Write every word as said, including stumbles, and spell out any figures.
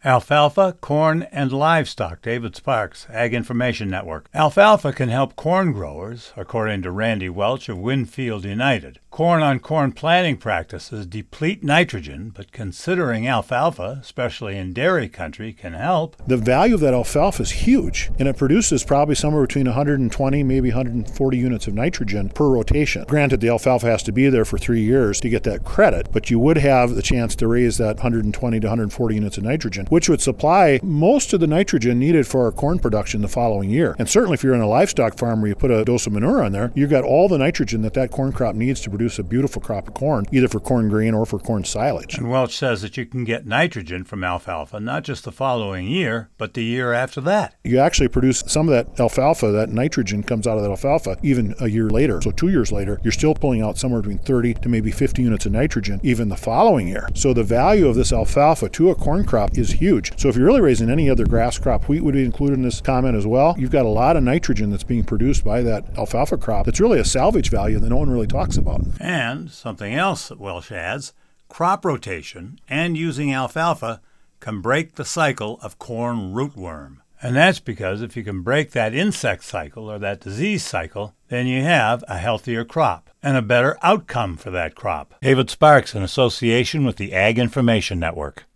Alfalfa, corn, and livestock. David Sparks, Ag Information Network. Alfalfa can help corn growers, according to Randy Welch of Winfield United. Corn-on-corn planting practices deplete nitrogen, but considering alfalfa, especially in dairy country, can help. The value of that alfalfa is huge, and it produces probably somewhere between one hundred twenty, maybe one hundred forty units of nitrogen per rotation. Granted, the alfalfa has to be there for three years to get that credit, but you would have the chance to raise that one hundred twenty to one hundred forty units of nitrogen, which would supply most of the nitrogen needed for our corn production the following year. And certainly if you're in a livestock farm where you put a dose of manure on there, you've got all the nitrogen that that corn crop needs to produce a beautiful crop of corn, either for corn grain or for corn silage. And Welch says that you can get nitrogen from alfalfa not just the following year, but the year after that. You actually produce some of that alfalfa, that nitrogen comes out of that alfalfa even a year later. So two years later, you're still pulling out somewhere between thirty to maybe fifty units of nitrogen even the following year. So the value of this alfalfa to a corn crop is huge. So if you're really raising any other grass crop, wheat would be included in this comment as well. You've got a lot of nitrogen that's being produced by that alfalfa crop. It's really a salvage value that no one really talks about. And something else that Welch adds, crop rotation and using alfalfa can break the cycle of corn rootworm. And that's because if you can break that insect cycle or that disease cycle, then you have a healthier crop and a better outcome for that crop. David Sparks in association with the Ag Information Network.